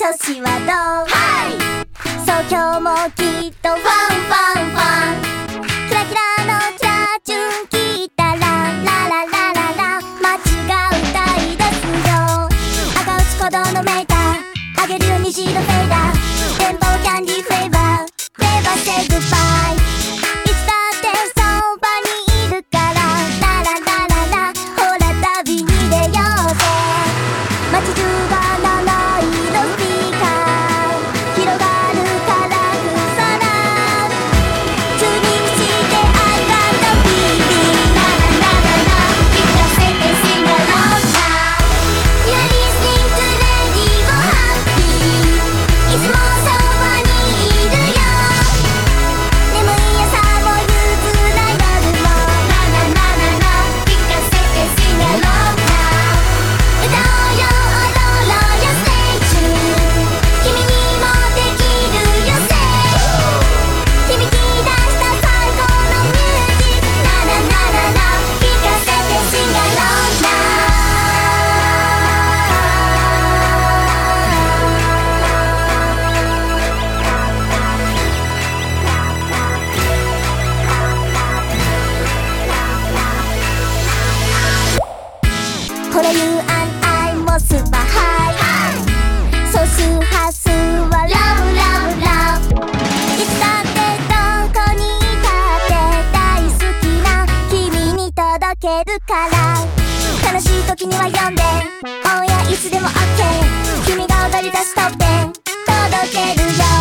調子はどう？はい、そう今日もきっとファンファンファン。キラキラのチャーチュン聞いたらラララララ街が歌い出すよ。赤内鼓動のメーターあげるよ虹のフェーダー。電波はキャンディーフレーバー。Never say goodbye。 いつだってそばにいるからラララララ。ほら旅に出ようぜ。街中が七色スピーカー広がるから草なチューニングして I got the feeling。 ラララララ聞かせて Sing along now。 You're listening to Radio Happy。 いつもそばにいるよ。眠い朝も憂鬱な夜もラララララ聞かせて Sing along now。 歌おうよ踊ろうよ Stay tuned。 君にもできるよ Say。 響き出した最高のミュージックラララララ聞かせて Sing along now。 ほら You and I もスーパーハイ。総数波数は Love Love Love。 いつだってどこにいたって大好きな君に届けるから。悲しい時には呼んで Oh yeah いつでも OK。 君が踊り出すトップ10届けるよ。